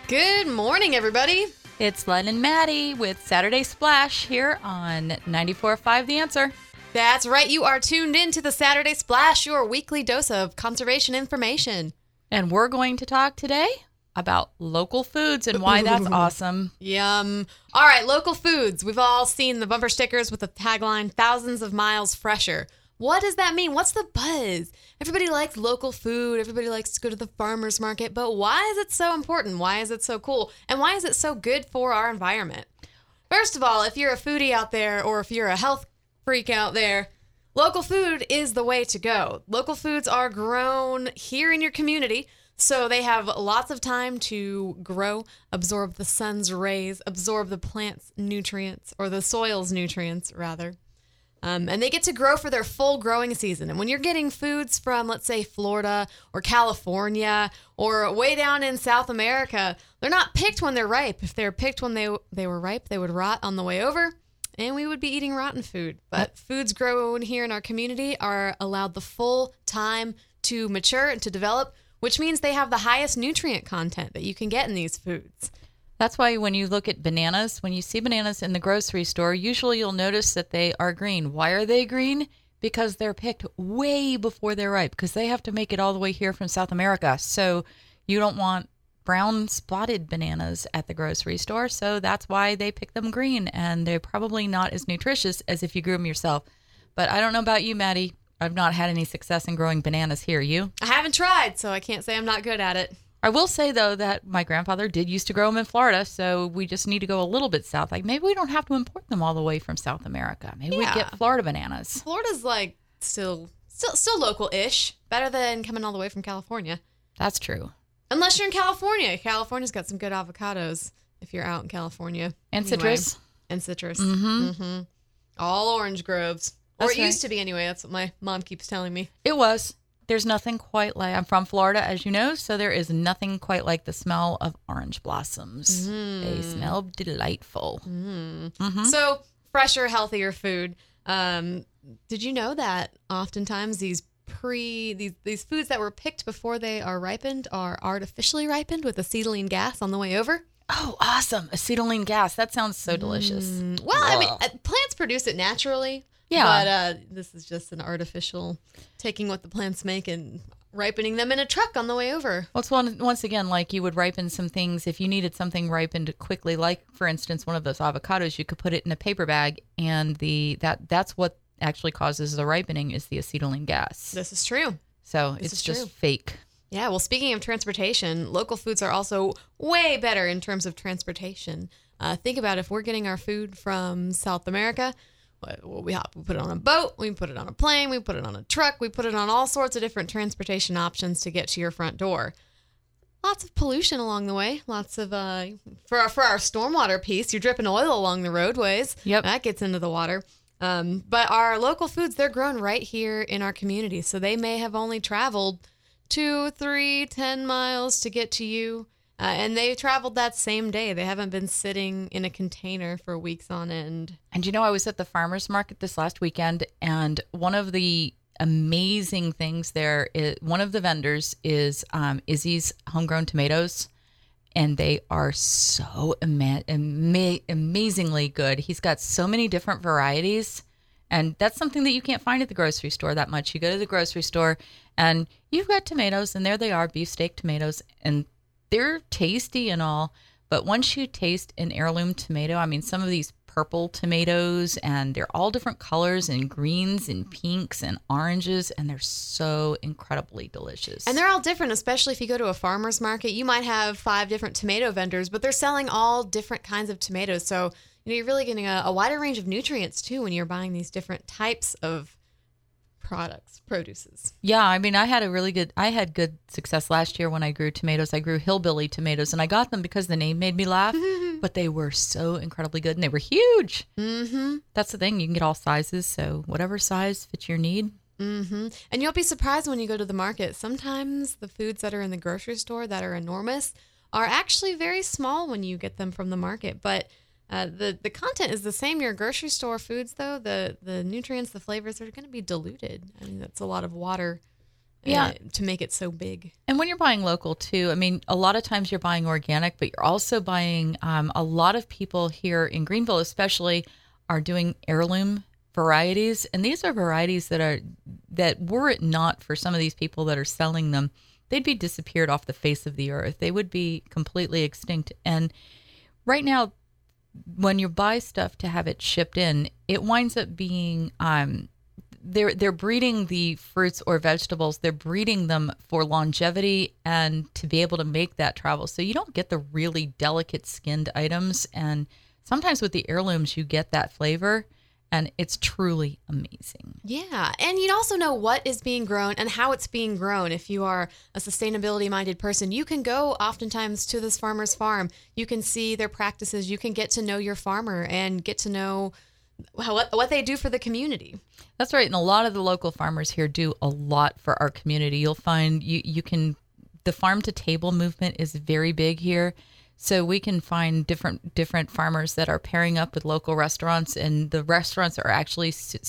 Good morning, everybody. It's Len and Maddie with Saturday Splash here on 94.5 The Answer. That's right. You are tuned in to the Saturday Splash, your weekly dose of conservation information. And we're going to talk today about local foods and why that's awesome. Yum. All right, local foods. We've all seen the bumper stickers with the tagline, thousands of miles fresher. What does that mean? What's the buzz? Everybody likes local food. Everybody likes to go to the farmer's market. But why is it so important? Why is it so cool? And why is it so good for our environment? First of all, if you're a foodie out there or if you're a health freak out there, local food is the way to go. Local foods are grown here in your community, so they have lots of time to grow, absorb the sun's rays, absorb the plant's nutrients, or the soil's nutrients, rather. And they get to grow for their full growing season. And when you're getting foods from, let's say, Florida or California or way down in South America, they're not picked when they're ripe. If they're picked when they were ripe, they would rot on the way over, and we would be eating rotten food. But foods grown here in our community are allowed the full time to mature and to develop, which means they have the highest nutrient content that you can get in these foods. That's why when you look at bananas, when you see bananas in the grocery store, usually you'll notice that they are green. Why are they green? Because they're picked way before they're ripe, because they have to make it all the way here from South America. So you don't want brown spotted bananas at the grocery store. So that's why they pick them green, and they're probably not as nutritious as if you grew them yourself. But I don't know about you, Maddie. I've not had any success in growing bananas here. You? I haven't tried, so I can't say I'm not good at it. I will say, though, that my grandfather did used to grow them in Florida, so we just need to go a little bit south. Like, maybe we don't have to import them all the way from South America. Maybe we get Florida bananas. Florida's like still local-ish. Better than coming all the way from California. That's true. Unless you're in California. California's got some good avocados if you're out in California. And citrus. And citrus. Mm-hmm. Mm-hmm. All orange groves. Or That's it right. used to be anyway. That's what my mom keeps telling me. It was. There's nothing quite like, I'm from Florida, as you know, so there is nothing quite like the smell of orange blossoms. They smell delightful. Mm-hmm. So, fresher, healthier food. Did you know that oftentimes these foods that were picked before they are ripened are artificially ripened with acetylene gas on the way over? Oh, awesome. Acetylene gas. That sounds so delicious. Well, I mean, plants produce it naturally. Yeah. But this is just an artificial taking what the plants make and ripening them in a truck on the way over. Well, it's once again, like you would ripen some things. If you needed something ripened quickly, like, for instance, one of those avocados, you could put it in a paper bag, and that's what actually causes the ripening is the acetylene gas. This is true. So it's just fake. Yeah, well, speaking of transportation, local foods are also way better in terms of transportation. Think about if we're getting our food from South America. We put it on a boat, we put it on a plane, we put it on a truck, we put it on all sorts of different transportation options to get to your front door. Lots of pollution along the way. Lots of, for our stormwater piece, you're dripping oil along the roadways. Yep. That gets into the water. But our local foods, they're grown right here in our community. So they may have only traveled 2, 3, 10 miles to get to you. And they traveled that same day. They haven't been sitting in a container for weeks on end. And I was at the farmer's market this last weekend, and one of the amazing things there is one of the vendors is Izzy's homegrown tomatoes, and they are so amazingly good. He's got so many different varieties, and that's something that you can't find at the grocery store that much. You go to the grocery store, and you've got tomatoes, and there they are, beefsteak tomatoes, and they're tasty and all, but once you taste an heirloom tomato, I mean, some of these purple tomatoes, and they're all different colors and greens and pinks and oranges, and they're so incredibly delicious. And they're all different, especially if you go to a farmer's market. You might have 5 different tomato vendors, but they're selling all different kinds of tomatoes. So, you're really getting a wider range of nutrients, too, when you're buying these different types of produces. Yeah, I mean, I had good success last year when I grew tomatoes. I grew hillbilly tomatoes, and I got them because the name made me laugh, but they were so incredibly good, and they were huge. Mm-hmm. That's the thing. You can get all sizes, so whatever size fits your need. Mm-hmm. And you'll be surprised when you go to the market. Sometimes the foods that are in the grocery store that are enormous are actually very small when you get them from the market, but the content is the same. Your grocery store foods, though, the nutrients, the flavors are going to be diluted. I mean, that's a lot of water to make it so big. And when you're buying local too, I mean, a lot of times you're buying organic, but you're also buying, a lot of people here in Greenville especially are doing heirloom varieties. And these are varieties that were it not for some of these people that are selling them, they'd be disappeared off the face of the earth. They would be completely extinct. And right now, when you buy stuff to have it shipped in, it winds up being, they're breeding the fruits or vegetables. They're breeding them for longevity and to be able to make that travel. So you don't get the really delicate skinned items. And sometimes with the heirlooms, you get that flavor. And it's truly amazing. Yeah. And you'd also know what is being grown and how it's being grown. If you are a sustainability-minded person, you can go oftentimes to this farmer's farm. You can see their practices. You can get to know your farmer and get to know what they do for the community. That's right. And a lot of the local farmers here do a lot for our community. You'll find the farm to table movement is very big here. So we can find different farmers that are pairing up with local restaurants, and the restaurants are actually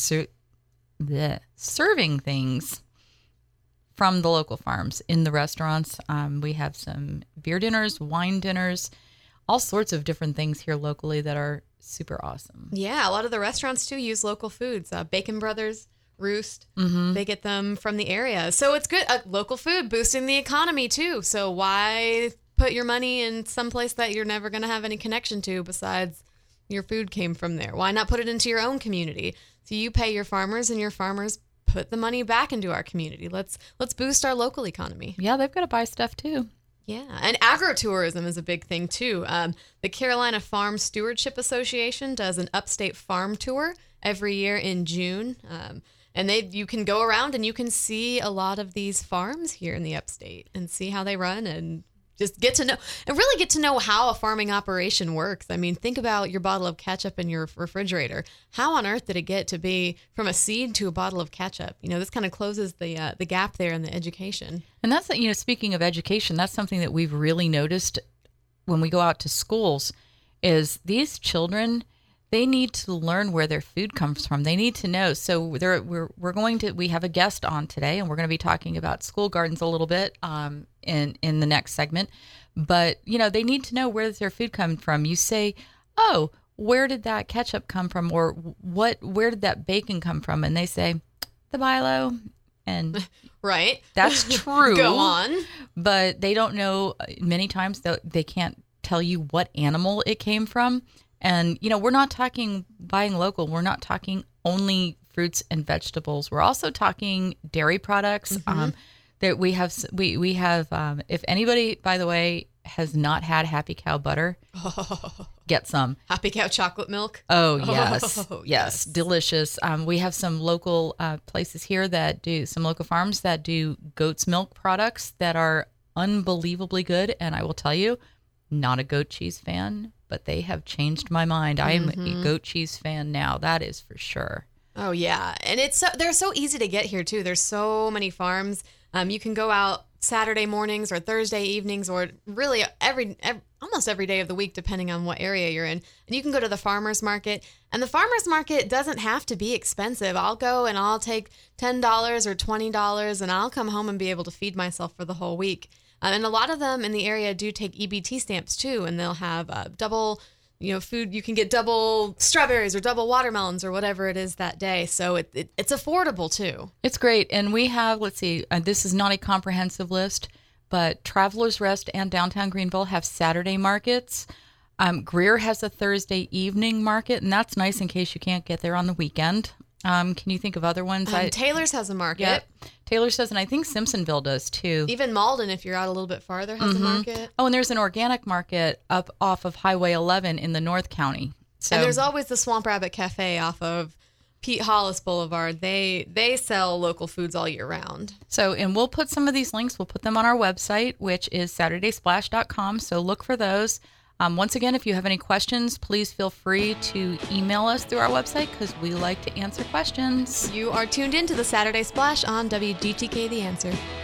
serving things from the local farms in the restaurants. We have some beer dinners, wine dinners, all sorts of different things here locally that are super awesome. Yeah, a lot of the restaurants too use local foods. Bacon Brothers, Roost, they get them from the area. So it's good. Local food boosting the economy too. So why put your money in some place that you're never going to have any connection to besides your food came from there? Why not put it into your own community? So you pay your farmers and your farmers put the money back into our community. Let's boost our local economy. Yeah, they've got to buy stuff too. Yeah, and agritourism is a big thing too. The Carolina Farm Stewardship Association does an upstate farm tour every year in June. And you can go around and you can see a lot of these farms here in the upstate and see how they run and just get to know how a farming operation works. I mean, think about your bottle of ketchup in your refrigerator. How on earth did it get to be from a seed to a bottle of ketchup? This kind of closes the gap there in the education. And that's, speaking of education, that's something that we've really noticed when we go out to schools is these children, they need to learn where their food comes from. They need to know. So we have a guest on today, and we're going to be talking about school gardens a little bit in the next segment. But, they need to know where their food comes from. You say, oh, where did that ketchup come from? Or where did that bacon come from? And they say, the Bilo. And right. That's true. Go on. But they don't know, many times they can't tell you what animal it came from. And, we're not talking buying local. We're not talking only fruits and vegetables. We're also talking dairy products. That we have, if anybody, by the way, has not had Happy Cow butter, get some. Happy Cow chocolate milk. Oh, yes. Yes. Delicious. We have some local places here some local farms that do goat's milk products that are unbelievably good. And I will tell you, not a goat cheese fan, but they have changed my mind. I am a goat cheese fan now. That is for sure. Oh, yeah. And they're so easy to get here, too. There's so many farms. You can go out Saturday mornings or Thursday evenings or really almost every day of the week, depending on what area you're in. And you can go to the farmer's market. And the farmer's market doesn't have to be expensive. I'll go and I'll take $10 or $20 and I'll come home and be able to feed myself for the whole week. And a lot of them in the area do take EBT stamps too, and they'll have double, food. You can get double strawberries or double watermelons or whatever it is that day. So it's affordable too. It's great. And we have, let's see, this is not a comprehensive list, but Travelers Rest and Downtown Greenville have Saturday markets. Greer has a Thursday evening market, and that's nice in case you can't get there on the weekend. Can you think of other ones? Taylor's has a market. Yeah, Taylor's does, and I think Simpsonville does too. Even Malden, if you're out a little bit farther, has a market. Oh, and there's an organic market up off of Highway 11 in the North County. So, and there's always the Swamp Rabbit Cafe off of Pete Hollis Boulevard. They sell local foods all year round. So, and we'll put some of these links. We'll put them on our website, which is SaturdaySplash.com. So look for those. Once again, if you have any questions, please feel free to email us through our website because we like to answer questions. You are tuned in to the Saturday Splash on WGTK The Answer.